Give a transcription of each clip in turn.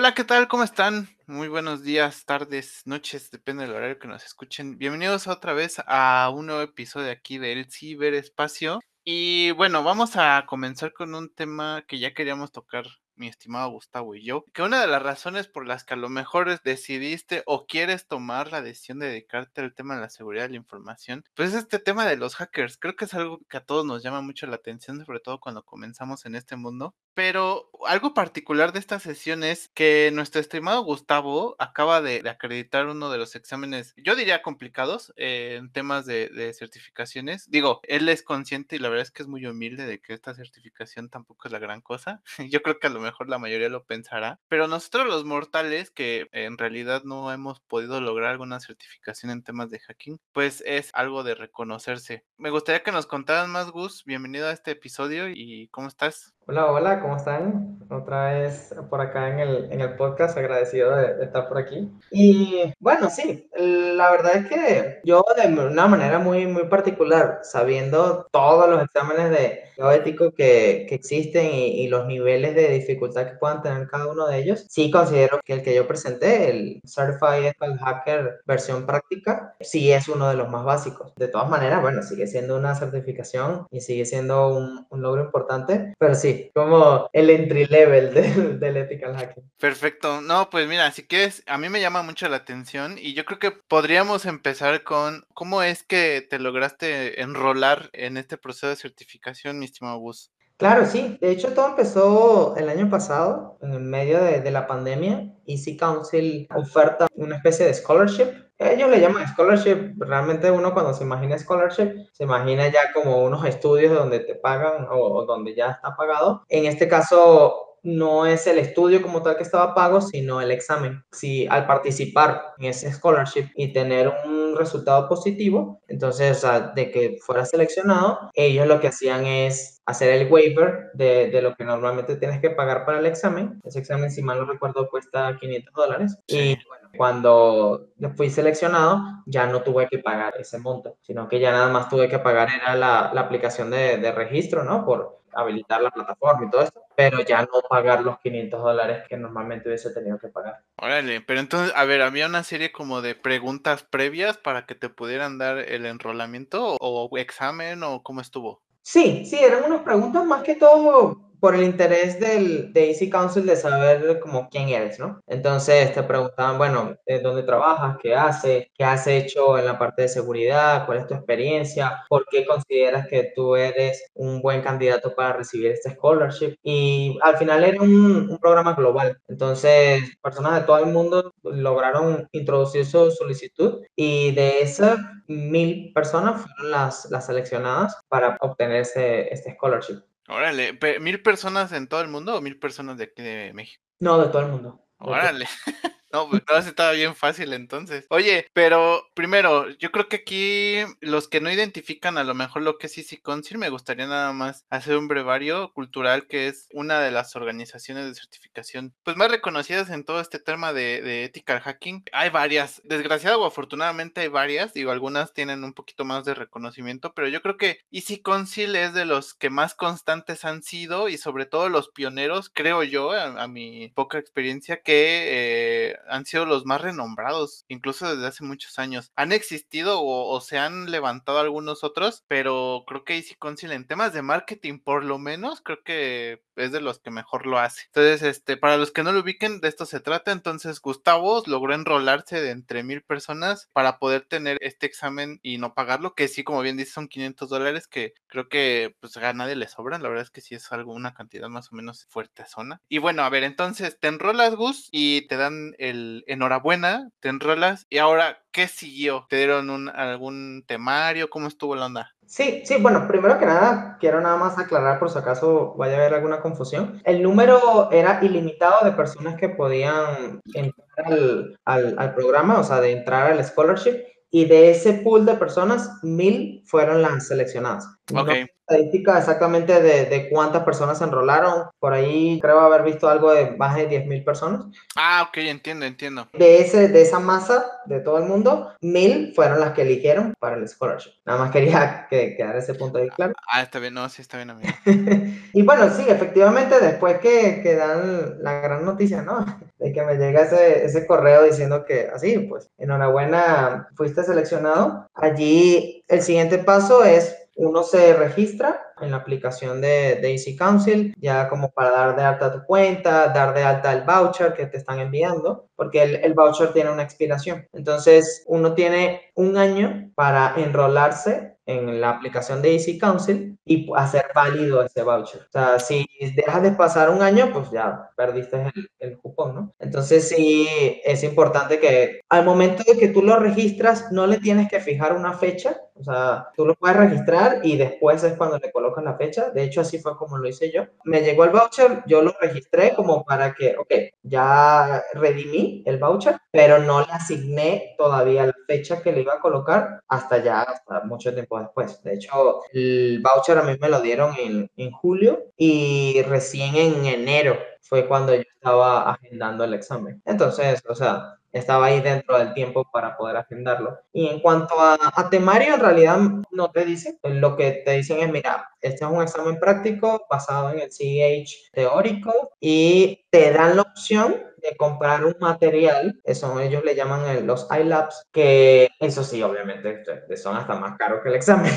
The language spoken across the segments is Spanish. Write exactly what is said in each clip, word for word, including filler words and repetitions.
Hola, ¿qué tal? ¿Cómo están? Muy buenos días, tardes, noches, depende del horario que nos escuchen. Bienvenidos otra vez a un nuevo episodio aquí del Ciberespacio. Y bueno, vamos a comenzar con un tema que ya queríamos tocar, mi estimado Gustavo y yo, que una de las razones por las que a lo mejor es- decidiste o quieres tomar la decisión de dedicarte al tema de la seguridad de la información, pues es este tema de los hackers. Creo que es algo que a todos nos llama mucho la atención, sobre todo cuando comenzamos en este mundo. Pero algo particular de esta sesión es que nuestro estimado Gustavo acaba de, de acreditar uno de los exámenes, yo diría complicados, eh, en temas de, de certificaciones. Digo, él es consciente y la verdad es que es muy humilde de que esta certificación tampoco es la gran cosa. Yo creo que a lo mejor la mayoría lo pensará, pero nosotros los mortales que en realidad no hemos podido lograr alguna certificación en temas de hacking, pues es algo de reconocerse. Me gustaría que nos contaras más, Gus. Bienvenido a este episodio y ¿cómo estás? Hola, hola, ¿cómo están? Otra vez por acá en el, en el podcast, agradecido de, de estar por aquí. Y bueno, sí, la verdad es que yo de una manera muy, muy particular, sabiendo todos los exámenes de bioético que, que existen y, y los niveles de dificultad que puedan tener cada uno de ellos, sí considero que el que yo presenté, el Certified Ethical Hacker versión práctica, sí es uno de los más básicos. De todas maneras, bueno, sigue siendo una certificación y sigue siendo un, un logro importante, pero sí, como el entry level del, del ethical hacking. Perfecto. No, pues mira, si quieres, a mí me llama mucho la atención y yo creo que podríamos empezar con cómo es que te lograste enrolar en este proceso de certificación, mi estimado Gus. Claro, sí. De hecho, todo empezó el año pasado, en el medio de, de la pandemia. Easy Council oferta una especie de scholarship. Ellos le llaman scholarship. Realmente uno cuando se imagina scholarship, se imagina ya como unos estudios donde te pagan o, o donde ya está pagado. En este caso, no es el estudio como tal que estaba pago, sino el examen. Si al participar en ese scholarship y tener un resultado positivo, entonces, o sea, de que fuera seleccionado, ellos lo que hacían es hacer el waiver de, de lo que normalmente tienes que pagar para el examen. Ese examen, si mal no recuerdo, cuesta quinientos dólares. Y Sí. bueno, cuando fui seleccionado, ya no tuve que pagar ese monto, sino que ya nada más tuve que pagar era la, la aplicación de, de registro, ¿no? Por habilitar la plataforma y todo esto, pero ya no pagar los quinientos dólares que normalmente hubiese tenido que pagar. Órale, pero entonces, a ver, había una serie como de preguntas previas para que te pudieran dar el enrolamiento o, o examen o cómo estuvo. Sí, sí, eran unas preguntas más que todo por el interés del, de Easy Council de saber como quién eres, ¿no? Entonces te preguntaban, bueno, eh, ¿dónde trabajas? ¿Qué haces? ¿Qué has hecho en la parte de seguridad? ¿Cuál es tu experiencia? ¿Por qué consideras que tú eres un buen candidato para recibir este scholarship? Y al final era un, un programa global. Entonces, personas de todo el mundo lograron introducir su solicitud y de esas mil personas fueron las, las seleccionadas para obtener este, este scholarship. Órale, pe- ¿mil personas en todo el mundo o mil personas de aquí de México? No, de todo el mundo. De todo. Órale. No, pues no, sí estaba bien fácil entonces. Oye, pero primero, yo creo que aquí los que no identifican a lo mejor lo que es Easy Council, me gustaría nada más hacer un brevario cultural que es una de las organizaciones de certificación pues más reconocidas en todo este tema de, de ethical hacking. Hay varias, desgraciado o afortunadamente hay varias, digo, algunas tienen un poquito más de reconocimiento, pero yo creo que Easy Council es de los que más constantes han sido y sobre todo los pioneros, creo yo, a, a mi poca experiencia, que eh, han sido los más renombrados, incluso desde hace muchos años. Han existido o, o se han levantado algunos otros, pero creo que Easy Council en temas de marketing, por lo menos, creo que es de los que mejor lo hace. Entonces, este, para los que no lo ubiquen, de esto se trata. Entonces, Gustavo logró enrolarse de entre mil personas para poder tener este examen y no pagarlo, que sí, como bien dice, son quinientos dólares, que creo que pues a nadie le sobran. La verdad es que sí es algo, una cantidad más o menos fuerte zona. Y bueno, a ver, entonces te enrolas, Gus, y te dan el enhorabuena, te enrolas, y ahora, ¿qué siguió? ¿Te dieron un, algún temario? ¿Cómo estuvo la onda? Sí, sí, bueno, primero que nada, quiero nada más aclarar por si acaso vaya a haber alguna confusión. El número era ilimitado de personas que podían entrar al, al, al programa, o sea, de entrar al scholarship, y de ese pool de personas, mil fueron las seleccionadas. No Ok. sé estadística exactamente de, de cuántas personas se enrolaron. Por ahí creo haber visto algo de más de diez mil personas. Ah, ok, entiendo, entiendo. De, ese, de esa masa de todo el mundo, mil fueron las que eligieron para el scholarship. Nada más quería que quedara ese punto ahí claro. Ah, está bien, no, sí está bien, amigo. Y bueno, sí, efectivamente, después que, que dan la gran noticia, ¿no? De que me llega ese, ese correo diciendo que así, pues, enhorabuena, fuiste seleccionado. Allí el siguiente paso es uno se registra en la aplicación de, de Easy Council, ya como para dar de alta tu cuenta, dar de alta el voucher que te están enviando, porque el, el voucher tiene una expiración. Entonces, uno tiene un año para enrolarse en la aplicación de Easy Council y hacer válido ese voucher. O sea, si dejas de pasar un año, pues ya perdiste el, el cupón, ¿no? Entonces sí es importante que al momento de que tú lo registras, no le tienes que fijar una fecha. O sea, tú lo puedes registrar y después es cuando le colocas la fecha. De hecho, así fue como lo hice yo. Me llegó el voucher, yo lo registré como para que, ok, ya redimí el voucher, pero no le asigné todavía la fecha que le iba a colocar hasta ya, hasta mucho tiempo después. De hecho, el voucher a mí me lo dieron en, en julio y recién en enero fue cuando yo estaba agendando el examen. Entonces, o sea, estaba ahí dentro del tiempo para poder agendarlo. Y en cuanto a, a temario, en realidad no te dicen. Lo que te dicen es, mira, este es un examen práctico basado en el C H teórico y te dan la opción de comprar un material, eso ellos le llaman el, los iLabs, que eso sí, obviamente, son hasta más caros que el examen.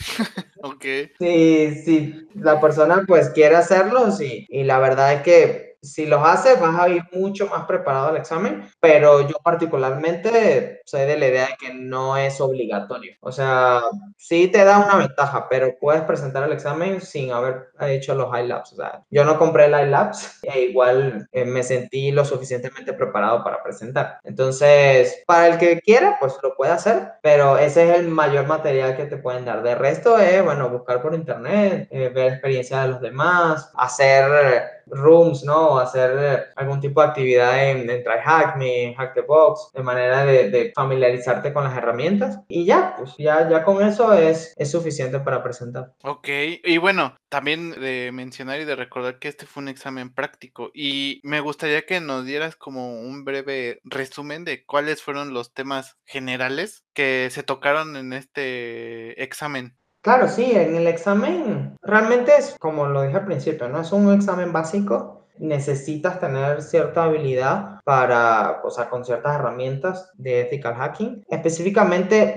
Ok. Sí, sí, la persona pues quiere hacerlo, sí, y la verdad es que si los haces vas a ir mucho más preparado al examen, pero yo particularmente soy de la idea de que no es obligatorio. O sea, sí te da una ventaja, pero puedes presentar el examen sin haber hecho los iLabs. O sea, yo no compré el iLabs e igual eh, me sentí lo suficientemente preparado para presentar. Entonces, para el que quiera, pues lo puede hacer, pero ese es el mayor material que te pueden dar. De resto es, bueno, buscar por internet, eh, ver experiencia de los demás, hacer rooms, ¿no? Hacer algún tipo de actividad en, en TryHackMe, Hack the Box, de manera de, de familiarizarte con las herramientas. Y ya, pues ya, ya con eso es, es suficiente para presentar. Ok, y bueno, también de mencionar y de recordar que este fue un examen práctico y me gustaría que nos dieras como un breve resumen de cuáles fueron los temas generales que se tocaron en este examen. Claro, sí, en el examen realmente es como lo dije al principio, ¿no? Es un examen básico. Necesitas tener cierta habilidad para, o sea, con ciertas herramientas de ethical hacking. Específicamente,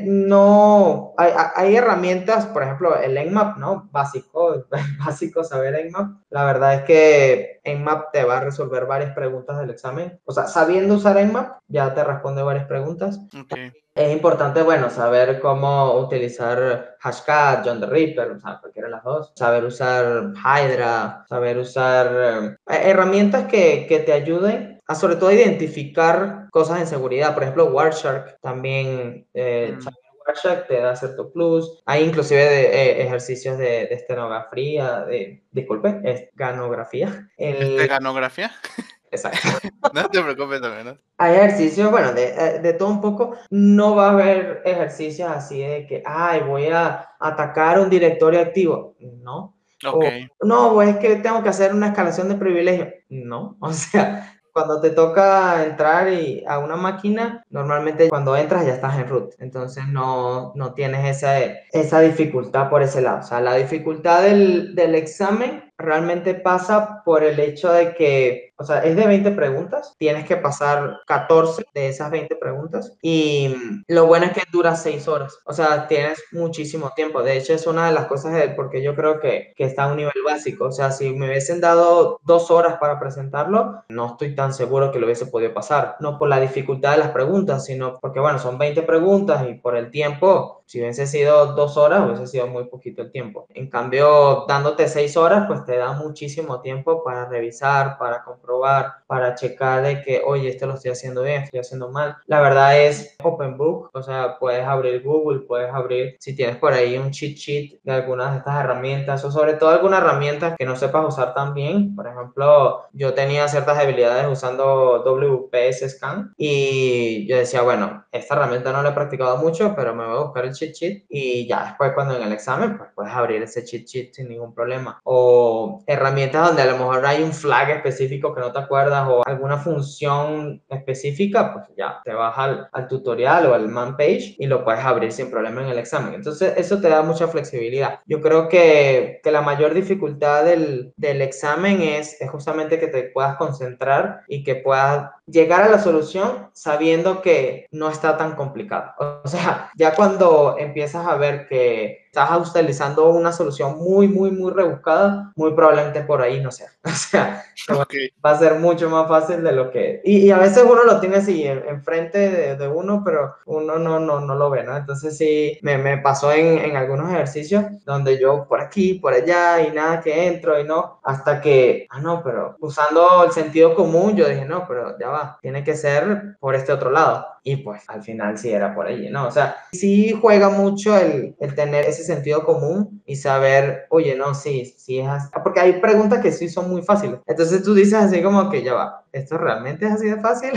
no hay, hay herramientas, por ejemplo, el Nmap, ¿no? Básico, básico saber Nmap. La verdad es que Nmap te va a resolver varias preguntas del examen. O sea, sabiendo usar Nmap, ya te responde varias preguntas. Ok, Es importante, bueno, saber cómo utilizar Hashcat, John the Ripper, o sea, cualquiera de las dos. Saber usar Hydra, saber usar eh, herramientas que, que te ayuden a sobre todo identificar cosas en seguridad. Por ejemplo, Wireshark también, eh, mm, saber Wireshark te da cierto plus. Hay inclusive de, eh, ejercicios de, de estenografía, de, disculpe, estanografía. El, ¿esteganografía? exacto. No te preocupes, ¿no? Hay ejercicios, bueno, de, eh, de todo un poco. No va a haber ejercicios así de que, ay, voy a atacar un directorio activo. No. Ok, O, no, es que tengo que hacer una escalación de privilegio. No. O sea, cuando te toca entrar y, a una máquina, normalmente cuando entras ya estás en root. Entonces no, no tienes esa, esa dificultad por ese lado. O sea, la dificultad del, del examen realmente pasa por el hecho de que, o sea, es de veinte preguntas, tienes que pasar catorce de esas veinte preguntas y lo bueno es que dura seis horas, o sea, tienes muchísimo tiempo. De hecho, es una de las cosas de porque yo creo que, que está a un nivel básico. O sea, si me hubiesen dado dos horas para presentarlo, no estoy tan seguro que lo hubiese podido pasar. No por la dificultad de las preguntas, sino porque, bueno, son veinte preguntas y por el tiempo, si hubiese sido dos horas, hubiese sido muy poquito el tiempo. En cambio, dándote seis horas, pues te da muchísimo tiempo para revisar, para comprobar, para checar de que, oye, esto lo estoy haciendo bien, estoy haciendo mal. La verdad es open book, o sea, puedes abrir Google, puedes abrir, si tienes por ahí un cheat sheet de algunas de estas herramientas, o sobre todo algunas herramientas que no sepas usar tan bien. Por ejemplo, yo tenía ciertas habilidades usando W P S Scan y yo decía, bueno, esta herramienta no la he practicado mucho, pero me voy a buscar el cheat sheet y ya después cuando en el examen, pues puedes abrir ese cheat sheet sin ningún problema. O herramientas donde a lo mejor hay un flag específico que no te acuerdas o alguna función específica, pues ya te vas al, al tutorial o al man page y lo puedes abrir sin problema en el examen. Entonces, eso te da mucha flexibilidad. Yo creo que, que la mayor dificultad del, del examen es, es justamente que te puedas concentrar y que puedas llegar a la solución sabiendo que no está tan complicado. O sea, ya cuando empiezas a ver que estás utilizando una solución muy, muy, muy rebuscada, muy probablemente por ahí no sea. O sea, Okay. va a ser mucho más fácil de lo que... Y, y a veces uno lo tiene así enfrente en de, de, uno, pero uno no, no, no lo ve, ¿no? Entonces sí, me, me pasó en, en algunos ejercicios donde yo por aquí, por allá y nada que entro y no, hasta que, ah, no, pero usando el sentido común, yo dije, no, pero ya va, tiene que ser por este otro lado. Y pues al final sí era por allí, ¿no? O sea, sí juega mucho el, el tener ese sentido común y saber, oye, no, sí, sí es así. Porque hay preguntas que sí son muy fáciles. Entonces tú dices así como que ya va, ¿esto realmente es así de fácil?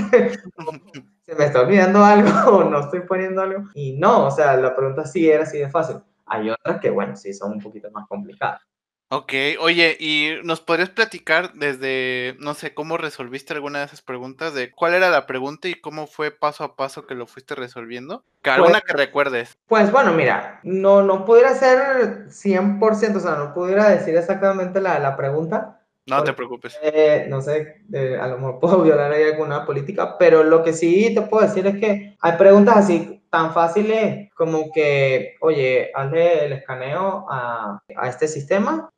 ¿Se me está olvidando algo o no estoy poniendo algo? Y no, o sea, la pregunta sí era así de fácil. Hay otras que, bueno, sí son un poquito más complicadas. Okey. Oye, ¿y nos podrías platicar desde, no sé, cómo resolviste alguna de esas preguntas? De cuál era la pregunta y cómo fue paso a paso que lo fuiste resolviendo. Que Pues, alguna que recuerdes. pues bueno, mira, no, no pudiera ser cien por ciento, o sea, no pudiera decir exactamente la, la pregunta, No te porque preocupes. eh, no sé, eh, a lo mejor puedo violar ahí alguna política, pero lo que sí te puedo decir es que hay preguntas así tan fáciles como que, oye, hazle el escaneo a, a este sistema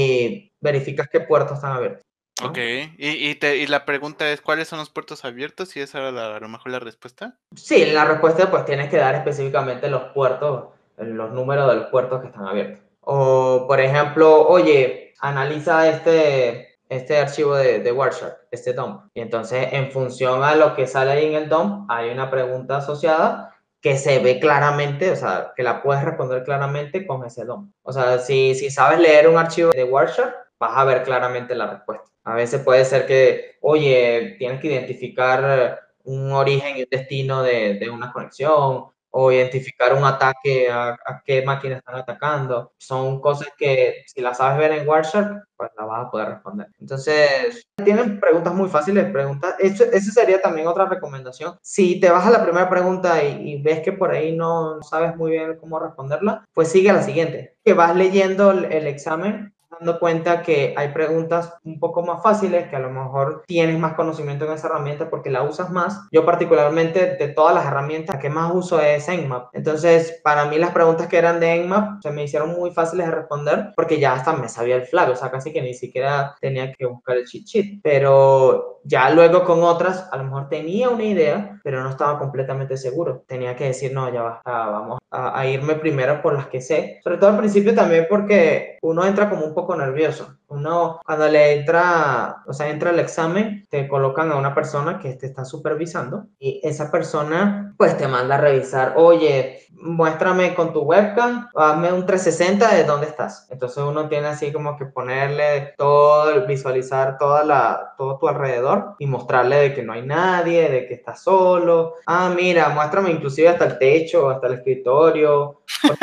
y verificas qué puertos están abiertos, ¿no? Okey. Y y te y la pregunta es, ¿cuáles son los puertos abiertos? ¿Y esa era la a lo mejor la respuesta? Sí, en la respuesta pues tienes que dar específicamente los puertos, los números de los puertos que están abiertos. O, por ejemplo, oye, analiza este, este archivo de, de Wireshark, este dump. Y entonces, en función a lo que sale ahí en el dump, hay una pregunta asociada que se ve claramente, o sea, que la puedes responder claramente con ese dump. O sea, si, si sabes leer un archivo de Wireshark, vas a ver claramente la respuesta. A veces puede ser que, oye, tienes que identificar un origen y un destino de, de una conexión o identificar un ataque a, a qué máquina están atacando. Son cosas que si las sabes ver en Wireshark, pues la vas a poder responder. Entonces, tienen preguntas muy fáciles, preguntas. Eso, eso sería también otra recomendación. Si te vas a la primera pregunta y, y ves que por ahí no sabes muy bien cómo responderla, pues sigue a la siguiente. Que vas leyendo el, el examen dando cuenta que hay preguntas un poco más fáciles, que a lo mejor tienes más conocimiento en esa herramienta porque la usas más. Yo particularmente de todas las herramientas que más uso es Nmap. Entonces, para mí las preguntas que eran de Nmap se me hicieron muy fáciles de responder porque ya hasta me sabía el flag, o sea, casi que ni siquiera tenía que buscar el cheat sheet. Pero ya luego con otras, a lo mejor tenía una idea, pero no estaba completamente seguro. Tenía que decir, no, ya basta, vamos a, a irme primero por las que sé. Sobre todo al principio también porque uno entra como un poco nervioso. Uno, cuando le entra, o sea, entra el examen, te colocan a una persona que te está supervisando y esa persona, pues, te manda a revisar, oye, muéstrame con tu webcam, hazme un trescientos sesenta de dónde estás. Entonces uno tiene así como que ponerle todo, visualizar toda la, todo tu alrededor y mostrarle de que no hay nadie, de que estás solo. Ah, mira, muéstrame inclusive hasta el techo, hasta el escritorio.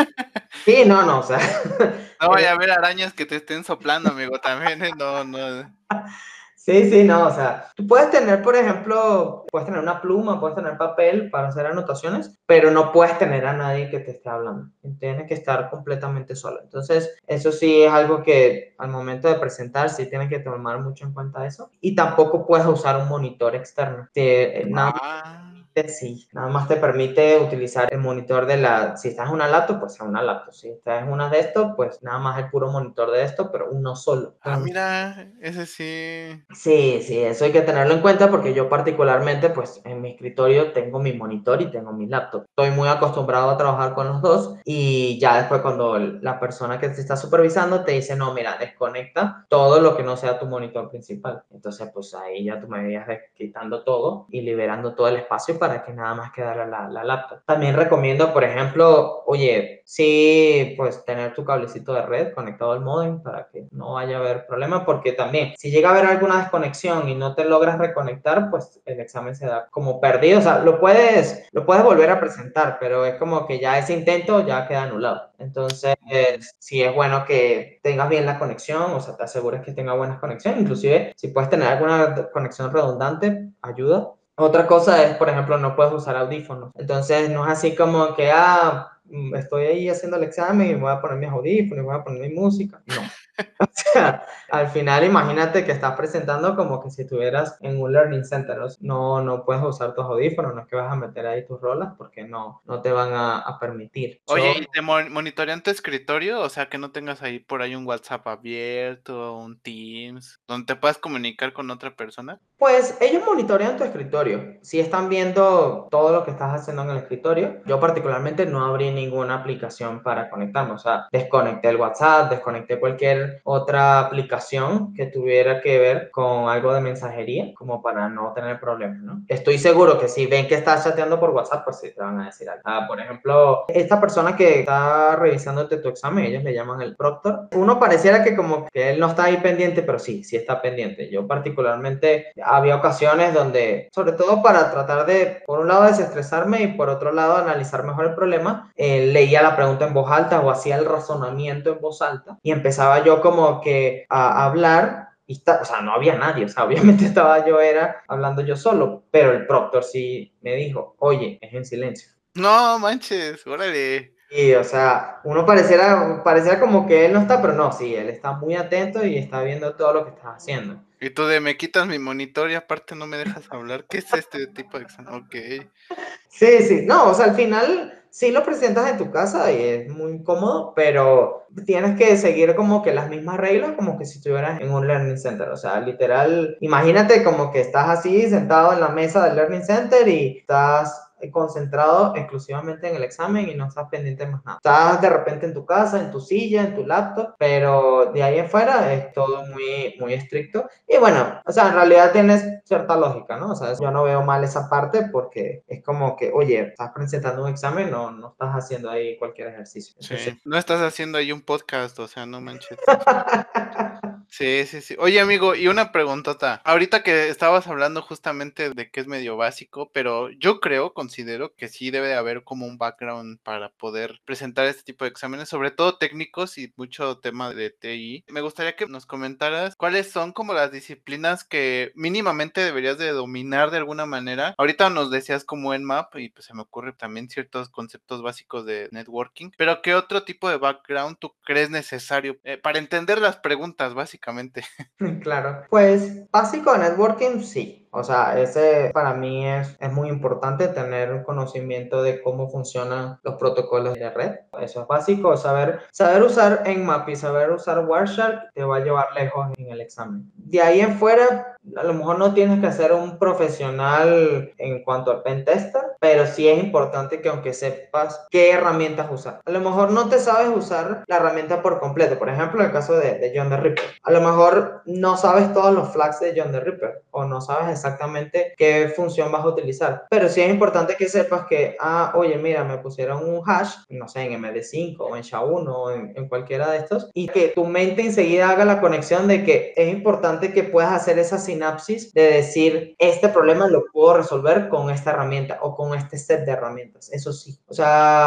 Sí, no, no, o sea, No vaya a haber arañas que te estén soplando, amigo, también, ¿eh? No, no. sí, sí, no, o sea, tú puedes tener, por ejemplo, puedes tener una pluma, puedes tener papel para hacer anotaciones, pero no puedes tener a nadie que te esté hablando. Tienes que estar completamente solo. Entonces, eso sí es algo que al momento de presentar sí tienes que tomar mucho en cuenta eso. Y tampoco puedes usar un monitor externo. Te- nada Ah. realmente sí, nada más te permite utilizar el monitor de la, si estás en una laptop, pues en una laptop, si estás en una desktop, pues nada más el puro monitor de esto, pero uno solo. Ah, Entonces, mira, ese sí. sí, sí, eso hay que tenerlo en cuenta porque yo particularmente, pues en mi escritorio tengo mi monitor y tengo mi laptop. Estoy muy acostumbrado a trabajar con los dos y ya después cuando la persona que te está supervisando te dice, no, mira, desconecta todo lo que no sea tu monitor principal. Entonces, pues ahí ya tú me veías quitando todo y liberando todo el espacio para que nada más quedara la, la laptop. También recomiendo, por ejemplo, oye, sí, pues tener tu cablecito de red conectado al módem para que no vaya a haber problema, porque también si llega a haber alguna desconexión y no te logras reconectar, pues el examen se da como perdido. O sea, lo puedes, lo puedes volver a presentar, pero es como que ya ese intento ya queda anulado. Entonces, eh, sí es bueno que tengas bien la conexión, o sea, te asegures que tenga buena conexión. Inclusive, si puedes tener alguna conexión redundante, ayuda. Otra cosa es, por ejemplo, no puedes usar audífonos. Entonces, no es así como que, ah, estoy ahí haciendo el examen y voy a poner mis audífonos y voy a poner mi música. No. O sea, al final imagínate que estás presentando como que si estuvieras en un learning center. No, no puedes usar tus audífonos, no es que vas a meter ahí tus rolas porque no, no te van a, a permitir. Oye, Yo, ¿y te mon monitorean tu escritorio? O sea, que no tengas ahí por ahí un WhatsApp abierto, un Teams, donde te puedas comunicar con otra persona. pues ellos monitorean tu escritorio. Si están viendo todo lo que estás haciendo en el escritorio, yo particularmente no abrí ninguna aplicación para conectarme. O sea, desconecté el WhatsApp, desconecté cualquier otra aplicación que tuviera que ver con algo de mensajería, como para no tener problemas, ¿no? Estoy seguro que si ven que estás chateando por WhatsApp, pues sí te van a decir algo. Ah, por ejemplo, esta persona que está revisándote tu examen, ellos le llaman el proctor. Uno pareciera que como que él no está ahí pendiente, pero sí, sí está pendiente. Yo particularmente había ocasiones donde, sobre todo para tratar de, por un lado, desestresarme y por otro lado, analizar mejor el problema, eh, leía la pregunta en voz alta o hacía el razonamiento en voz alta y empezaba yo como que a hablar y está, o sea, no había nadie, o sea, obviamente estaba yo era hablando yo solo, pero el proctor sí me dijo, oye, es en silencio. No manches, órale. Y, o sea, uno pareciera, pareciera como que él no está, pero no, sí, él está muy atento y está viendo todo lo que estás haciendo. Y tú de: "Me quitas mi monitor y aparte no me dejas hablar". ¿Qué es este tipo de examen? Okey. Sí, sí, no, o sea, al final sí lo presentas en tu casa y es muy cómodo, pero tienes que seguir como que las mismas reglas como que si estuvieras en un learning center, o sea, literal, imagínate como que estás así sentado en la mesa del learning center y estás concentrado exclusivamente en el examen y no estás pendiente de más nada. Estás de repente en tu casa, en tu silla, en tu laptop, pero de ahí en fuera es todo muy, muy estricto. Y bueno, o sea, en realidad tienes cierta lógica, ¿no? O sea, yo no veo mal esa parte porque es como que, oye, estás presentando un examen, no, no estás haciendo ahí cualquier ejercicio. Sí, Entonces, no estás haciendo ahí un podcast, o sea, no manches. Sí, sí, sí. Oye, amigo, y una preguntota. Ahorita que estabas hablando justamente de que es medio básico, pero yo creo, considero que sí debe de haber como un background para poder presentar este tipo de exámenes, sobre todo técnicos y mucho tema de T I. Me gustaría que nos comentaras cuáles son como las disciplinas que mínimamente deberías de dominar de alguna manera. Ahorita nos decías como en Nmap y pues se me ocurre también ciertos conceptos básicos de networking, pero ¿qué otro tipo de background tú crees necesario eh, para entender las preguntas, básicamente? claro. Pues básico de networking, sí. O sea, ese para mí es, es muy importante tener un conocimiento de cómo funcionan los protocolos de red. Eso es básico. Saber, saber usar Nmap y saber usar Wireshark te va a llevar lejos en el examen. De ahí en fuera, a lo mejor no tienes que ser un profesional en cuanto al pen tester, pero sí es importante que aunque sepas qué herramientas usar. A lo mejor no te sabes usar la herramienta por completo. Por ejemplo, en el caso de, de John the Ripper. A lo mejor no sabes todos los flags de John the Ripper o no sabes exactamente qué función vas a utilizar. Pero sí es importante que sepas que, ah, oye, mira, me pusieron un hash, no sé, en M D cinco o en S H A uno o en, en cualquiera de estos, y que tu mente enseguida haga la conexión de que es importante que puedas hacer esa sinapsis de decir, este problema lo puedo resolver con esta herramienta o con este set de herramientas. Eso sí. O sea,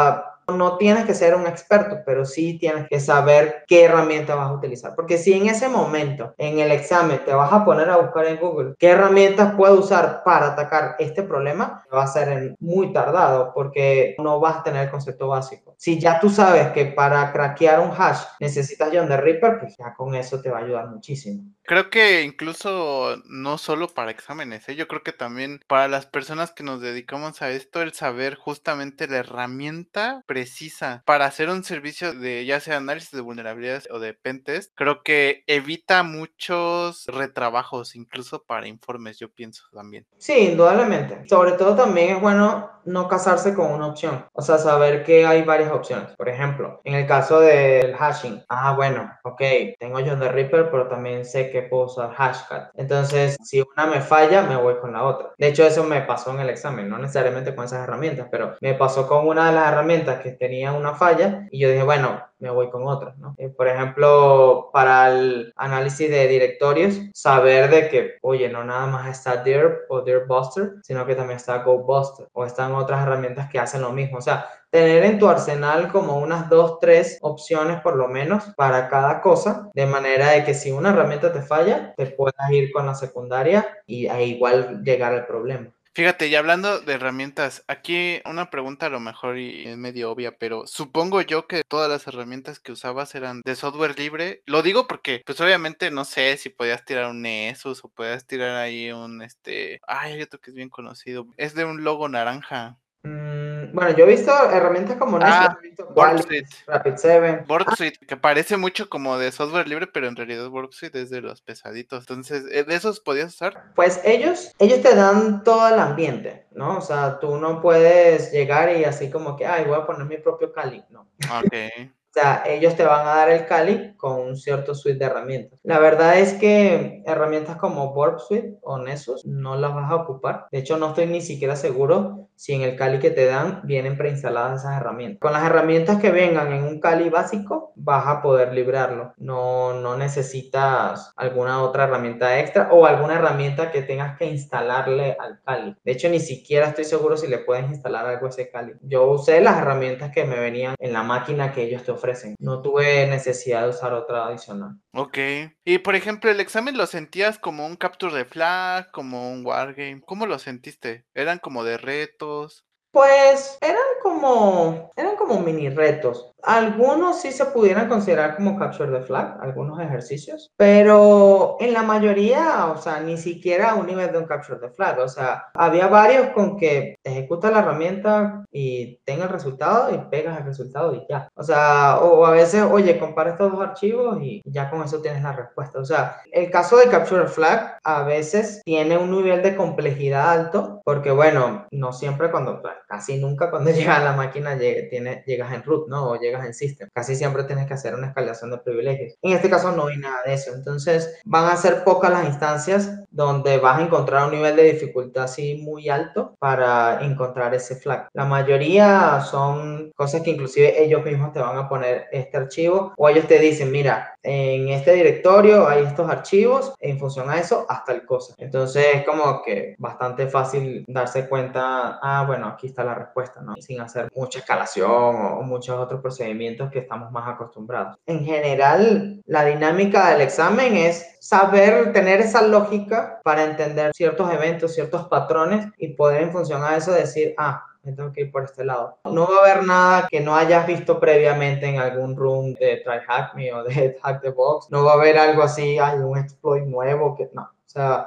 No tienes que ser un experto, pero sí tienes que saber qué herramienta vas a utilizar. Porque si en ese momento, en el examen, te vas a poner a buscar en Google qué herramientas puedo usar para atacar este problema, va a ser muy tardado porque no vas a tener el concepto básico. Si ya tú sabes que para craquear un hash necesitas John the Ripper, pues ya con eso te va a ayudar muchísimo. Creo que incluso no solo para exámenes, ¿eh? Yo creo que también para las personas que nos dedicamos a esto, el saber justamente la herramienta precisa para hacer un servicio de ya sea análisis de vulnerabilidades o de pentest, creo que evita muchos retrabajos, incluso para informes, yo pienso también. Sí, indudablemente. Sobre todo también es bueno no casarse con una opción, o sea, saber que hay varias opciones. Por ejemplo, en el caso del hashing, ah, bueno, ok, tengo John the Ripper, pero también sé que puedo usar Hashcat. Entonces, si una me falla, me voy con la otra. De hecho, eso me pasó en el examen, no necesariamente con esas herramientas, pero me pasó con una de las herramientas que tenía una falla y yo dije, bueno, me voy con otra, ¿no? Eh, por ejemplo, para el análisis de directorios, saber de que, oye, no nada más está Dirb o Dirbbuster, sino que también está GoBuster o están otras herramientas que hacen lo mismo. O sea, tener en tu arsenal como unas dos, tres opciones por lo menos para cada cosa, de manera de que si una herramienta te falla, te puedas ir con la secundaria y a igual llegar al problema. Fíjate, y hablando de herramientas, aquí una pregunta a lo mejor y es medio obvia, pero supongo yo que todas las herramientas que usabas eran de software libre. Lo digo porque, pues obviamente no sé si podías tirar un Nessus o podías tirar ahí un, este, ay, hay otro que es bien conocido. Es de un logo naranja. Mm, bueno, yo he visto herramientas como Nessus, Ah, he visto WorkSuite. Qualys, rapid siete. WorkSuite, que parece mucho como de software libre, pero en realidad WorkSuite es de los pesaditos. Entonces, ¿eh, ¿de esos podías usar? Pues ellos, ellos te dan todo el ambiente, ¿no? O sea, tú no puedes llegar y así como que, ay, voy a poner mi propio Kali. No. Ok. O sea, ellos te van a dar el Kali con un cierto suite de herramientas. La verdad es que herramientas como Burp Suite o Nessus no las vas a ocupar. De hecho, no estoy ni siquiera seguro si en el Kali que te dan vienen preinstaladas esas herramientas. Con las herramientas que vengan en un Kali básico, vas a poder librarlo. No, no necesitas alguna otra herramienta extra o alguna herramienta que tengas que instalarle al Kali. De hecho, ni siquiera estoy seguro si le puedes instalar algo a ese Kali. Yo usé las herramientas que me venían en la máquina que ellos te ofrecen. No tuve necesidad de usar otra adicional. Ok. Y por ejemplo, ¿el examen lo sentías como un capture de flag, como un wargame? ¿Cómo lo sentiste? ¿Eran como de retos? Pues eran como, eran como mini retos. Algunos sí se pudieran considerar como capture the flag, algunos ejercicios, pero en la mayoría, o sea, ni siquiera a un nivel de un capture the flag. O sea, había varios con que ejecuta la herramienta y tenga el resultado y pegas el resultado y ya. O sea, o a veces, oye, compara estos dos archivos y ya con eso tienes la respuesta. O sea, el caso de capture the flag a veces tiene un nivel de complejidad alto porque, bueno, no siempre cuando, casi nunca cuando llegas a la máquina llegue, tiene, llegas en root, ¿no? O llegas en system. Casi siempre tienes que hacer una escalación de privilegios. En este caso no hay nada de eso. Entonces van a ser pocas las instancias donde vas a encontrar un nivel de dificultad así muy alto para encontrar ese flag. La mayoría son cosas que inclusive ellos mismos te van a poner este archivo o ellos te dicen, mira, en este directorio hay estos archivos, en función a eso, hasta el cosa. Entonces es como que bastante fácil darse cuenta, ah, bueno, aquí está la respuesta, ¿no? Sin hacer mucha escalación o, o muchos otros procedimientos que estamos más acostumbrados. En general, la dinámica del examen es saber tener esa lógica para entender ciertos eventos, ciertos patrones y poder en función a eso decir, ah, me tengo que ir por este lado. No va a haber nada que no hayas visto previamente en algún room de Try Hack Me o de Hack the Box. No va a haber algo así, hay un exploit nuevo que no. O sea,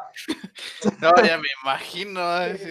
No, ya me imagino. Así,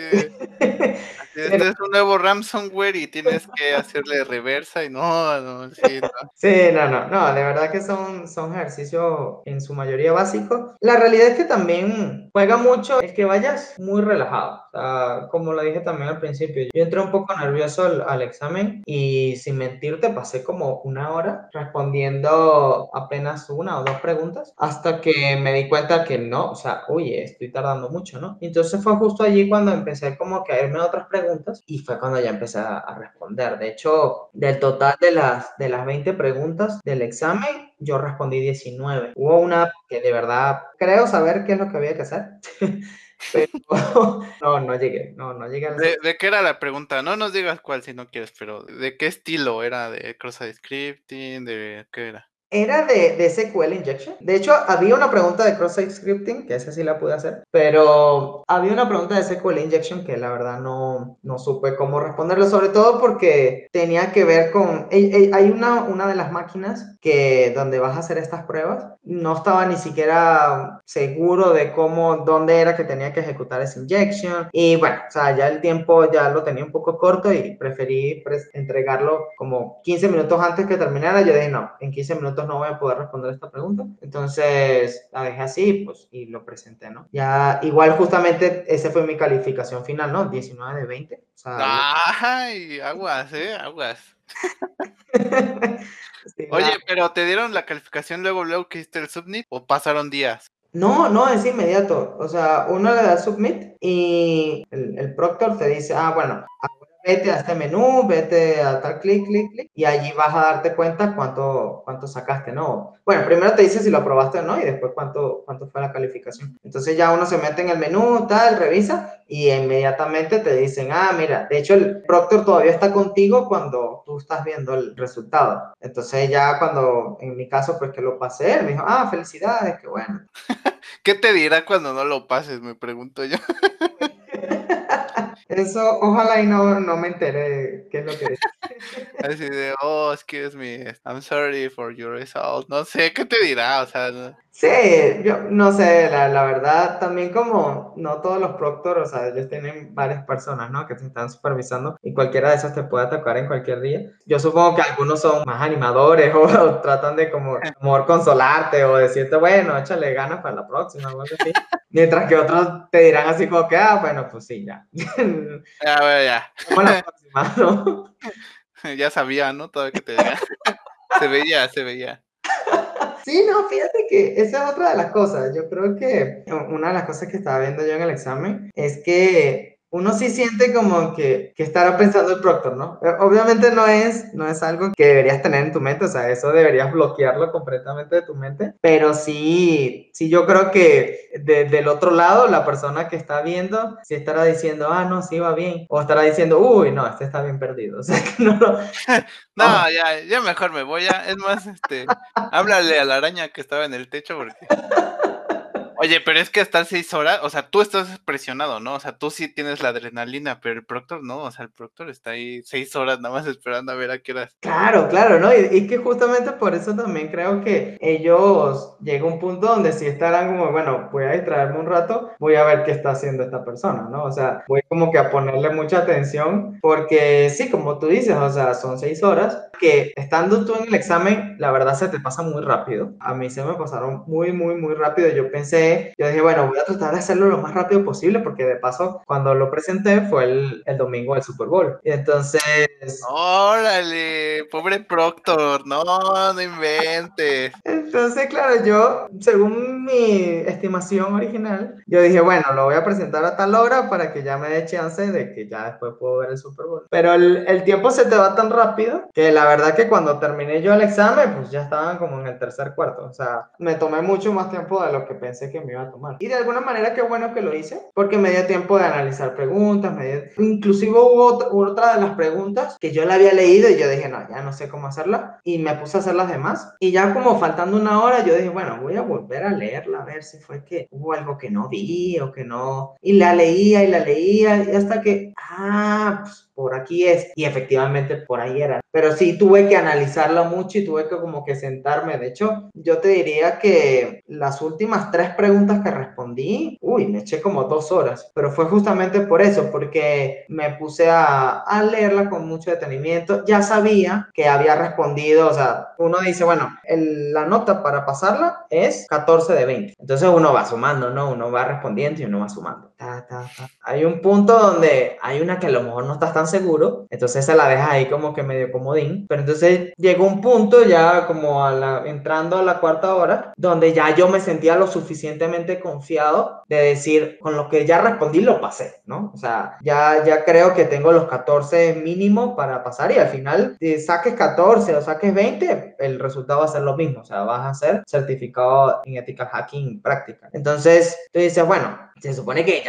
así, este es un nuevo ransomware y tienes que hacerle reversa y no, no, sí, no. sí, no, no, no, de verdad que son, son ejercicios en su mayoría básicos. La realidad es que también juega mucho el que vayas muy relajado. O sea, como lo dije también al principio, yo entré un poco nervioso al, al examen y sin mentirte pasé como una hora respondiendo apenas una o dos preguntas hasta que me di cuenta que no, o sea, oye, estoy tardando mucho, ¿no? Entonces fue justo allí cuando empecé como que a irme a otras preguntas y fue cuando ya empecé a, a responder. De hecho, del total de las, de las veinte preguntas del examen, yo respondí diecinueve. Hubo una que de verdad creo saber qué es lo que había que hacer. pero no, no llegué, no, no llegué a la. ¿De, de qué era la pregunta? No nos digas cuál si no quieres, pero ¿de qué estilo era? ¿De cross-site scripting? ¿De qué era? Era de, de S Q L Injection. De hecho, había una pregunta de cross-site scripting, que esa sí la pude hacer, pero había una pregunta de S Q L Injection que la verdad no, no supe cómo responderlo, sobre todo porque tenía que ver con... Hay una, una de las máquinas que donde vas a hacer estas pruebas, no estaba ni siquiera seguro de cómo, dónde era que tenía que ejecutar ese injection, y bueno, o sea, ya el tiempo ya lo tenía un poco corto y preferí entregarlo como quince minutos antes que terminara. Yo dije, no, en quince minutos no voy a poder responder esta pregunta. Entonces la dejé así, pues, y lo presenté, ¿no? Ya, igual justamente esa fue mi calificación final, ¿no? diecinueve de veinte. O sea, Ay, aguas, eh, aguas. sí, Oye, la... pero ¿te dieron la calificación luego, luego que hiciste el submit o pasaron días? No, no, es inmediato. O sea, uno le da submit y el, el proctor te dice, ah, bueno, vete a este menú, vete a tal clic, clic, clic, y allí vas a darte cuenta cuánto, cuánto sacaste, ¿no? Bueno, primero te dice si lo aprobaste o no, y después cuánto, cuánto fue la calificación. Entonces ya uno se mete en el menú, tal, revisa, y inmediatamente te dicen, ah, mira, de hecho el proctor todavía está contigo cuando tú estás viendo el resultado. Entonces ya cuando, en mi caso, pues que lo pasé, él me dijo, ah, felicidades, qué bueno. ¿Qué te dirá cuando no lo pases? Me pregunto yo. Eso, ojalá y no, no me enteré qué es lo que dice. Así de, oh, excuse me, I'm sorry for your result. No sé, ¿qué te dirá? O sea, no- Sí, yo no sé, la, la verdad, también como no todos los proctor, o sea, ellos tienen varias personas, ¿no? Que te están supervisando y cualquiera de esos te puede atacar en cualquier día. Yo supongo que algunos son más animadores o, o tratan de como, como consolarte o decirte, bueno, échale ganas para la próxima o algo así. Mientras que otros te dirán así como que, ah, bueno, pues sí, ya. ya, bueno, ya. Vamos a la próxima, ¿no? Ya sabía, ¿no? Todo que te diga. Se veía, se veía. Sí, no, fíjate que esa es otra de las cosas. Yo creo que una de las cosas que estaba viendo yo en el examen es que uno sí siente como que, que estará pensando el proctor, ¿no? Eh, Obviamente no es, no es algo que deberías tener en tu mente, o sea, eso deberías bloquearlo completamente de tu mente, pero sí, sí yo creo que de- del otro lado, la persona que está viendo, sí estará diciendo, ah, no, sí va bien, o estará diciendo, uy, no, este está bien perdido, o sea, que no lo... No, ya, ya mejor me voy ya. Es más, este, háblale a la araña que estaba en el techo porque. Oye, pero es que estar seis horas, o sea, tú estás presionado, ¿no? O sea, tú sí tienes la adrenalina, pero el proctor no, o sea, el proctor está ahí seis horas nada más esperando a ver a qué horas. Claro, claro, ¿no? Y, y que justamente por eso también creo que ellos llega un punto donde sí estarán como, bueno, voy a distraerme un rato, voy a ver qué está haciendo esta persona, ¿no? O sea, voy como que a ponerle mucha atención porque sí, como tú dices, o sea, son seis horas que estando tú en el examen, la verdad se te pasa muy rápido. A mí se me pasaron muy, muy, muy rápido. Yo pensé, yo dije, bueno, voy a tratar de hacerlo lo más rápido posible porque de paso, cuando lo presenté fue el, el domingo del Super Bowl. Y entonces... Órale, pobre Proctor, no, no inventes. Entonces, claro, yo, según mi estimación original, yo dije, bueno, lo voy a presentar a tal hora para que ya me dé chance de que ya después puedo ver el Super Bowl. Pero el, el tiempo se te va tan rápido que la verdad que cuando terminé yo el examen, pues ya estaban como en el tercer cuarto. O sea, me tomé mucho más tiempo de lo que pensé que me iba a tomar. Y de alguna manera, qué bueno que lo hice, porque me dio tiempo de analizar preguntas, me dio... inclusive hubo otra, otra de las preguntas que yo la había leído y yo dije, no, ya no sé cómo hacerla. Y me puse a hacer las demás. Y ya como faltando una hora, yo dije, bueno, voy a volver a leerla, a ver si fue que hubo algo que no vi o que no. Y la leía y la leía y hasta que, ah, pues por aquí es. Y efectivamente por ahí era. Pero sí tuve que analizarla mucho y tuve que como que sentarme. De hecho, yo te diría que las últimas tres preguntas que respondí, uy, me eché como dos horas. Pero fue justamente por eso, porque me puse a, a leerla con mucho detenimiento. Ya sabía que había respondido, o sea, uno dice, bueno, el, la nota para pasarla es catorce de veinte. Entonces uno va sumando, ¿no? Uno va respondiendo y uno va sumando. Ta, ta, ta. Hay un punto donde hay una que a lo mejor no estás tan seguro, entonces se la dejas ahí como que medio comodín. Pero entonces llegó un punto ya como a la, entrando a la cuarta hora, donde ya yo me sentía lo suficientemente confiado de decir, con lo que ya respondí lo pasé, ¿no? O sea, ya, ya creo que tengo los catorce mínimo para pasar y al final, si saques catorce o saques veinte, el resultado va a ser lo mismo, o sea, vas a ser certificado en Ethical Hacking práctica. Entonces, tú dices, bueno, se supone que ya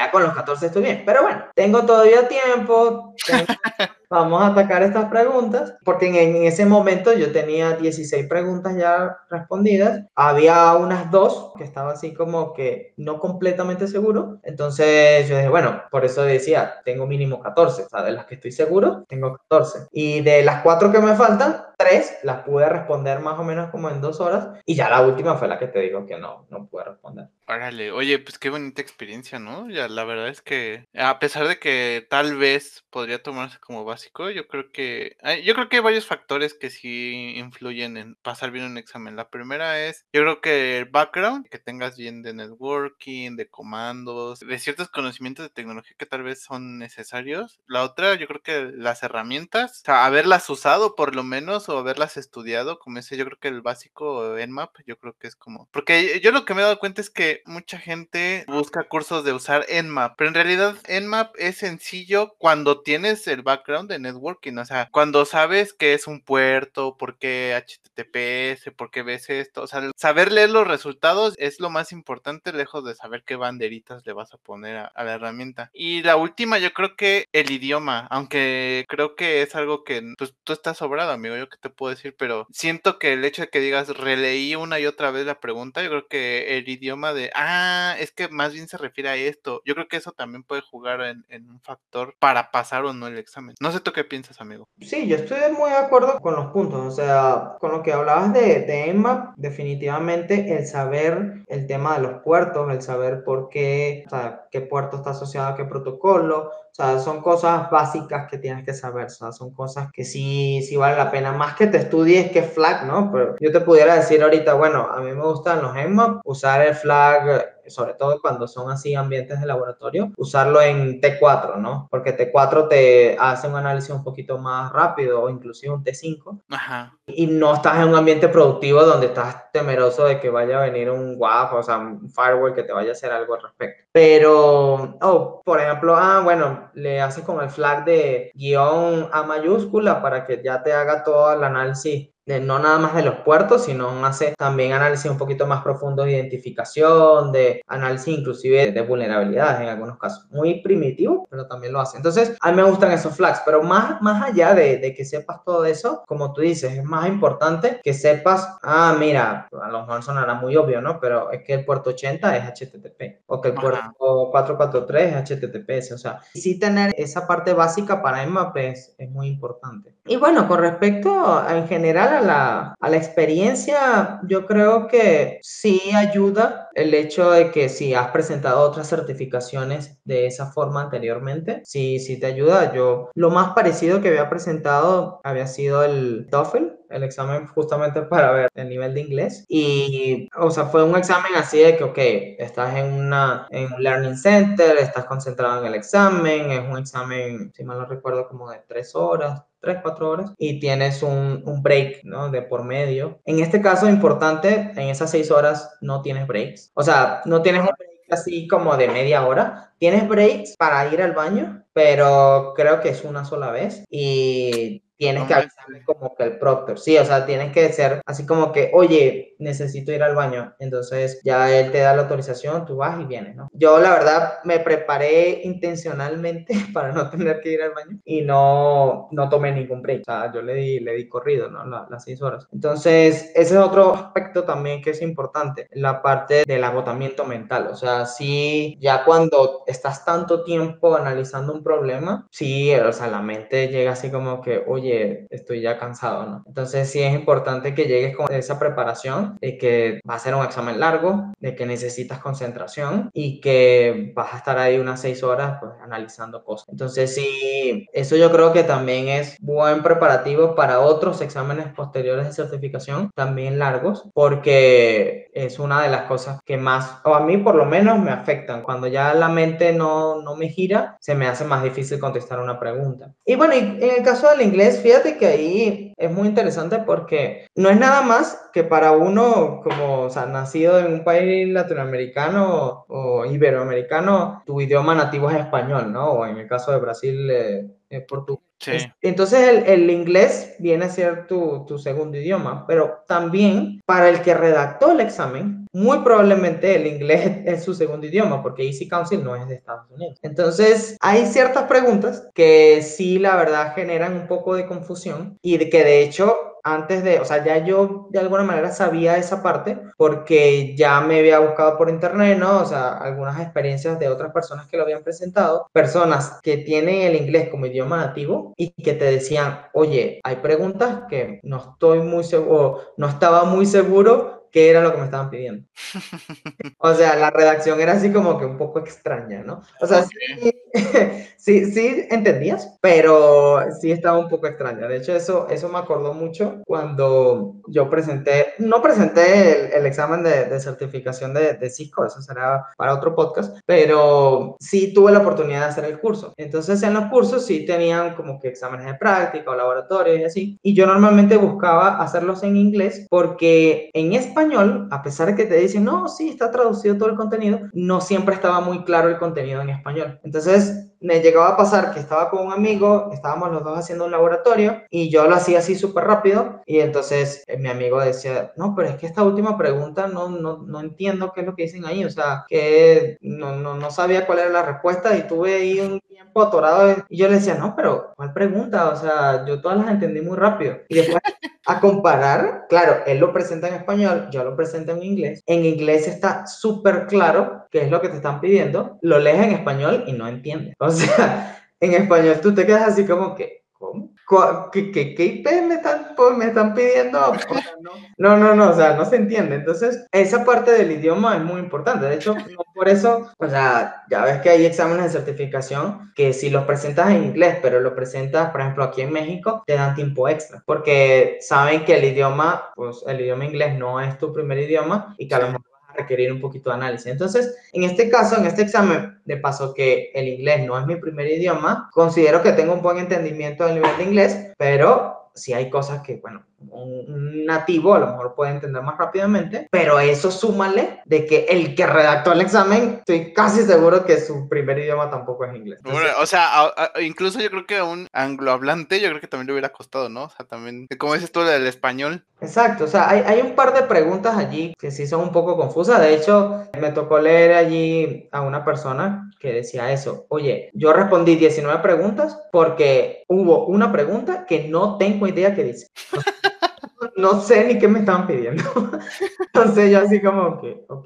ya con los catorce estoy bien. Pero bueno, tengo todavía tiempo, tengo vamos a atacar estas preguntas, porque en, en ese momento yo tenía dieciséis preguntas ya respondidas. Había unas dos que estaba así como que no completamente seguro. Entonces yo dije, bueno, por eso decía, tengo mínimo catorce. O sea, de las que estoy seguro, tengo catorce. Y de las cuatro que me faltan, tres las pude responder más o menos como en dos horas. Y ya la última fue la que te digo que no, no pude responder. Órale, oye, pues qué bonita experiencia, ¿no? Ya, la verdad es que a pesar de que tal vez podría tomarse como básico, yo creo que hay, yo creo que hay varios factores que sí influyen en pasar bien un examen. La primera es, yo creo que el background, que tengas bien de networking, de comandos, de ciertos conocimientos de tecnología que tal vez son necesarios. La otra, yo creo que las herramientas, o sea, haberlas usado por lo menos o haberlas estudiado, como ese, yo creo que el básico Nmap, yo creo que es como, porque yo lo que me he dado cuenta es que mucha gente busca cursos de usar Nmap, pero en realidad Nmap es sencillo cuando tienes el background de networking, o sea, cuando sabes que es un puerto, por qué H T T P S, por qué ves esto, o sea, saber leer los resultados es lo más importante, lejos de saber qué banderitas le vas a poner a, a la herramienta. Y la última, yo creo que el idioma, aunque creo que es algo que pues, tú estás sobrado, amigo, yo qué te puedo decir, pero siento que el hecho de que digas releí una y otra vez la pregunta, yo creo que el idioma de, ah, es que más bien se refiere a esto. Yo creo que eso también puede jugar en, en un factor para pasar o no el examen. No sé tú qué piensas, amigo. Sí, yo estoy muy de acuerdo con los puntos, o sea, con lo que hablabas de, de Nmap, definitivamente el saber el tema de los puertos, el saber por qué, o sea, qué puerto está asociado a qué protocolo, o sea, son cosas básicas que tienes que saber, o sea, son cosas que sí, sí vale la pena, más que te estudies qué flag, ¿no? Pero yo te pudiera decir ahorita, bueno, a mí me gustan los Nmap, usar el flag, sobre todo cuando son así ambientes de laboratorio, usarlo en T cuatro, ¿no? Porque T cuatro te hace un análisis un poquito más rápido o inclusive un T cinco. Ajá. Y no estás en un ambiente productivo donde estás temeroso de que vaya a venir un W A F, o sea, un firewall que te vaya a hacer algo al respecto. Pero, oh, por ejemplo, ah, bueno, le haces con el flag de guión A mayúscula para que ya te haga todo el análisis de no nada más de los puertos, sino hace también análisis un poquito más profundo de identificación, de análisis inclusive de vulnerabilidades en algunos casos. Muy primitivo, pero también lo hace. Entonces, a mí me gustan esos flags, pero más, más allá de, de que sepas todo eso, como tú dices, es más importante que sepas, ah, mira, a lo mejor sonará muy obvio, ¿no? Pero es que el puerto ochenta es H T T P, o que el puerto Ajá. cuatrocientos cuarenta y tres es H T T P S, o sea, sí tener esa parte básica para Nmap es, es muy importante. Y bueno, con respecto a, en general a la, a la experiencia, yo creo que sí ayuda el hecho de que si has presentado otras certificaciones de esa forma anteriormente, sí, sí te ayuda. Yo lo más parecido que había presentado había sido el TOEFL, el examen justamente para ver el nivel de inglés. Y, o sea, fue un examen así de que, ok, estás en, una, en un learning center, estás concentrado en el examen, es un examen, si mal no recuerdo, como de tres horas, tres, cuatro horas, y tienes un, un break, ¿no? De por medio. En este caso, importante, en esas seis horas no tienes breaks. O sea, no tienes un break así como de media hora. Tienes breaks para ir al baño, pero creo que es una sola vez y tienes No que manches. avisarle como que el proctor, sí, o sea, tienes que ser así como que, oye, necesito ir al baño, entonces ya él te da la autorización, tú vas y vienes, ¿no? Yo la verdad me preparé intencionalmente para no tener que ir al baño y no, no tomé ningún break, o sea, yo le di, le di corrido, ¿no? La, las seis horas. Entonces, ese es otro aspecto también que es importante, la parte del agotamiento mental, o sea, sí, ya cuando estás tanto tiempo analizando un problema, sí, o sea, la mente llega así como que, oye, estoy ya cansado, ¿no? Entonces sí es importante que llegues con esa preparación de que va a ser un examen largo, de que necesitas concentración y que vas a estar ahí unas seis horas pues analizando cosas. Entonces sí, eso yo creo que también es buen preparativo para otros exámenes posteriores de certificación, también largos, porque es una de las cosas que más, o a mí por lo menos me afectan. Cuando ya la mente no, no me gira, se me hace más difícil contestar una pregunta. Y bueno, y en el caso del inglés, fíjate que ahí es muy interesante porque no es nada más que para uno como, o sea, nacido en un país latinoamericano o iberoamericano, tu idioma nativo es español, ¿no? O en el caso de Brasil, eh, es portugués. Sí. Entonces el, el inglés viene a ser tu, tu segundo idioma, pero también para el que redactó el examen, muy probablemente el inglés es su segundo idioma, porque Easy Council no es de Estados Unidos. Entonces hay ciertas preguntas que sí, la verdad, generan un poco de confusión y de que de hecho antes de, o sea, ya yo de alguna manera sabía esa parte porque ya me había buscado por internet, ¿no? O sea, algunas experiencias de otras personas que lo habían presentado, personas que tienen el inglés como idioma nativo y que te decían, oye, hay preguntas que no estoy muy seguro, no estaba muy seguro qué era lo que me estaban pidiendo. O sea, la redacción era así como que un poco extraña, ¿no? O sea, Ok. sí, sí, sí entendías, pero sí estaba un poco extraña. De hecho, eso, eso me acordó mucho cuando yo presenté, no presenté el, el examen de, de certificación de, de Cisco, eso será para otro podcast, pero sí tuve la oportunidad de hacer el curso. Entonces, en los cursos sí tenían como que exámenes de práctica o laboratorios y así, y yo normalmente buscaba hacerlos en inglés porque en español, a pesar de que te dicen, no, sí, está traducido todo el contenido, no siempre estaba muy claro el contenido en español. Entonces, me llegaba a pasar que estaba con un amigo, estábamos los dos haciendo un laboratorio y yo lo hacía así súper rápido y entonces eh, mi amigo decía, no, pero es que esta última pregunta no, no, no entiendo qué es lo que dicen ahí, o sea, que no, no, no sabía cuál era la respuesta y tuve ahí un tiempo atorado y yo le decía, no, pero ¿cuál pregunta? O sea, yo todas las entendí muy rápido. Y después a comparar, claro, él lo presenta en español, yo lo presento en inglés. En inglés está súper claro qué es lo que te están pidiendo, lo lees en español y no entiendes. O sea, en español tú te quedas así como que, ¿cómo? ¿Qué, qué, qué I P me están, pues, me están pidiendo? O sea, no, no, no, no, o sea, no se entiende. Entonces, esa parte del idioma es muy importante. De hecho, no por eso, o sea, ya ves que hay exámenes de certificación que si los presentas en inglés, pero lo presentas, por ejemplo, aquí en México, te dan tiempo extra, porque saben que el idioma, pues el idioma inglés no es tu primer idioma y que a lo Sí. mejor vas a requerir un poquito de análisis. Entonces, en este caso, en este examen, de paso que el inglés no es mi primer idioma, considero que tengo un buen entendimiento del nivel de inglés, pero sí hay cosas que, bueno, un, un nativo a lo mejor puede entender más rápidamente, pero eso súmale de que el que redactó el examen, estoy casi seguro que su primer idioma tampoco es inglés. Entonces, Bueno, o sea, a- a- incluso yo creo que a un anglohablante, yo creo que también le hubiera costado, ¿no? O sea, también, como dices tú, del español. exacto, o sea, hay, hay un par de preguntas allí que sí son un poco confusas. De hecho, me tocó leer allí a una persona que decía eso. Oye, yo respondí diecinueve preguntas porque hubo una pregunta que no tengo idea qué dice. No sé ni qué me estaban pidiendo. Entonces yo así como que, ok.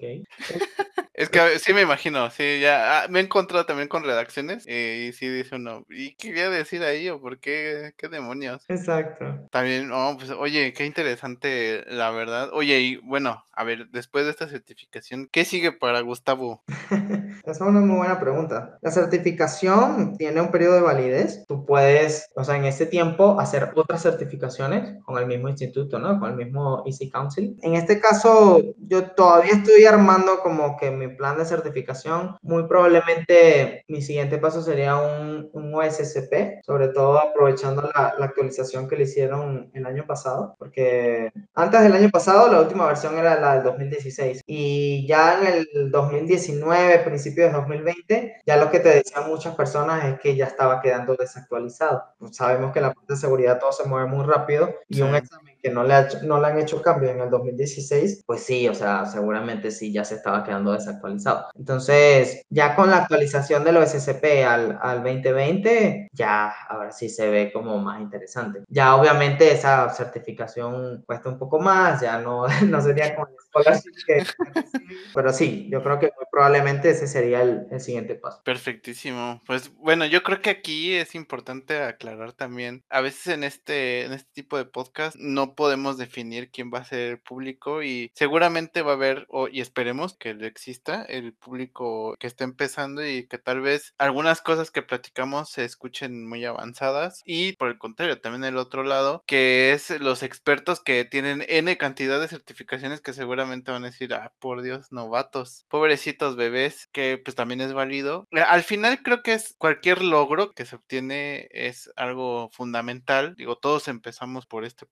Es que a ver, sí me imagino, sí, ya ah, me he encontrado también con redacciones eh, y sí dice uno, ¿y qué quería decir ahí o por qué? ¿Qué demonios? Exacto. También, no, pues oye, qué interesante, la verdad. Oye, y bueno, a ver, después de esta certificación, ¿qué sigue para Gustavo? Esa es una muy buena pregunta. La certificación tiene un periodo de validez. Tú puedes, o sea, en ese tiempo hacer otras certificaciones con el mismo instituto, ¿no? Con el mismo Easy Council. En este caso, yo todavía estoy armando como que mi plan de certificación. Muy probablemente mi siguiente paso sería un, un O S C P, sobre todo aprovechando la, la actualización que le hicieron el año pasado, porque antes del año pasado la última versión era la del dos mil dieciséis y ya en el dos mil diecinueve, principios de dos mil veinte, ya lo que te decían muchas personas es que ya estaba quedando desactualizado. Pues sabemos que en la parte de seguridad todo se mueve muy rápido y Sí. un examen que no le, ha hecho- no le han hecho cambio en el dos mil dieciséis, pues sí, o sea, seguramente sí ya se estaba quedando desactualizado. Entonces, ya con la actualización del O S C P al, al dos mil veinte, ya ahora sí se ve como más interesante. Ya obviamente esa certificación cuesta un poco más, ya no, no sería con el scholarship que, que recibí, pero sí, yo creo que muy probablemente ese sería el, el siguiente paso. Perfectísimo. Pues bueno, yo creo que aquí es importante aclarar también, a veces en este, en este tipo de podcast no podemos definir quién va a ser el público y seguramente va a haber, o, y esperemos que lo exista, el público que está empezando y que tal vez algunas cosas que platicamos se escuchen muy avanzadas y por el contrario, también el otro lado, que es los expertos que tienen N cantidad de certificaciones que seguramente van a decir, ah, por Dios, novatos, pobrecitos bebés, que pues también es válido. Eh, Al final creo que es cualquier logro que se obtiene es algo fundamental. Digo, todos empezamos por este punto y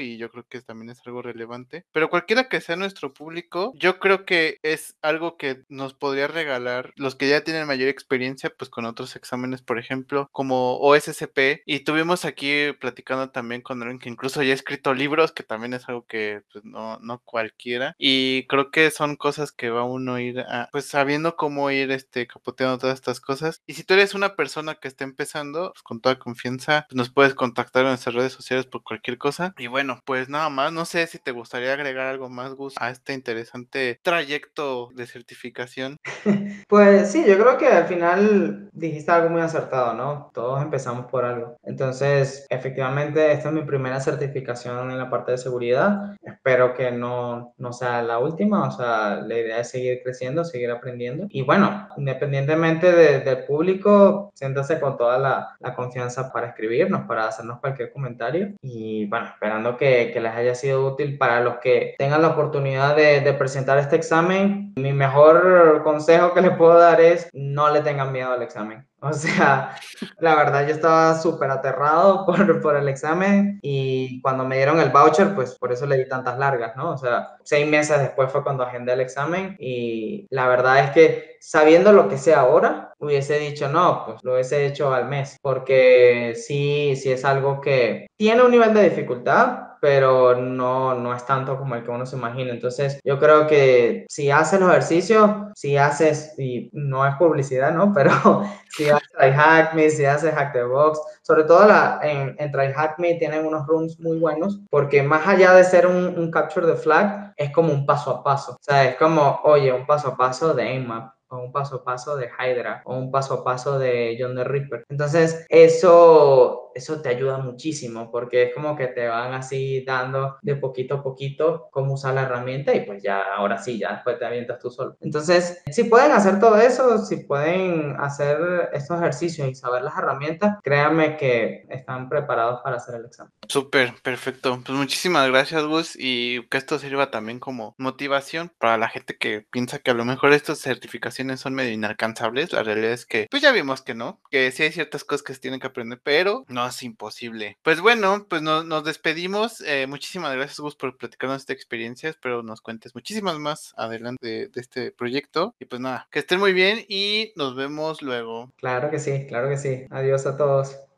y yo creo que también es algo relevante. Pero cualquiera que sea nuestro público, yo creo que es algo que nos podría regalar los que ya tienen mayor experiencia, pues con otros exámenes, por ejemplo, como O S C P. Y tuvimos aquí platicando también con alguien que incluso ya ha escrito libros, que también es algo que pues, no, no cualquiera. Y creo que son cosas que va uno a ir a, pues sabiendo cómo ir este, capoteando todas estas cosas. Y si tú eres una persona que está empezando, pues con toda confianza, pues nos puedes contactar en nuestras redes sociales por cualquier cosa. Y bueno, pues nada más, no sé si te gustaría agregar algo más, Gus, a este interesante trayecto de certificación. Pues sí, yo creo que al final dijiste algo muy acertado, ¿no? Todos empezamos por algo. Entonces, efectivamente, esta es mi primera certificación en la parte de seguridad. Espero que no, no sea la última, o sea, la idea es seguir creciendo, seguir aprendiendo. Y bueno, independientemente de- del público, siéntase con toda la, la confianza para escribirnos, para hacernos cualquier comentario. Y bueno, esperando que, que les haya sido útil para los que tengan la oportunidad de, de presentar este examen. Mi mejor consejo que les puedo dar es no le tengan miedo al examen. O sea, la verdad yo estaba súper aterrado por, por el examen y cuando me dieron el voucher, pues por eso le di tantas largas, ¿no? O sea, seis meses después fue cuando agendé el examen y la verdad es que sabiendo lo que sé ahora, hubiese dicho no, pues lo hubiese hecho al mes, porque sí, sí es algo que tiene un nivel de dificultad, pero no, no es tanto como el que uno se imagina. Entonces, yo creo que si haces los ejercicios, si haces, y no es publicidad, ¿no? Pero si haces TryHackMe, si haces Hack the Box, sobre todo la, en, en TryHackMe tienen unos rooms muy buenos, porque más allá de ser un, un capture the flag, es como un paso a paso. O sea, es como, oye, un paso a paso de Nmap, o un paso a paso de Hydra, o un paso a paso de John the Ripper. Entonces, eso, eso te ayuda muchísimo, porque es como que te van así dando de poquito a poquito cómo usar la herramienta y pues ya, ahora sí, ya después te avientas tú solo. Entonces, si pueden hacer todo eso, si pueden hacer estos ejercicios y saber las herramientas, créanme que están preparados para hacer el examen. Súper, perfecto. Pues muchísimas gracias, Gus, y que esto sirva también como motivación para la gente que piensa que a lo mejor estas certificaciones son medio inalcanzables. La realidad es que, pues ya vimos que no, que sí hay ciertas cosas que se tienen que aprender, pero no es imposible. Pues bueno, pues no- nos despedimos. Eh, muchísimas gracias, Gus, por platicarnos esta experiencia. Espero nos cuentes muchísimas más adelante de, de este proyecto. Y pues nada, que estén muy bien y nos vemos luego. Claro que sí, claro que sí. Adiós a todos.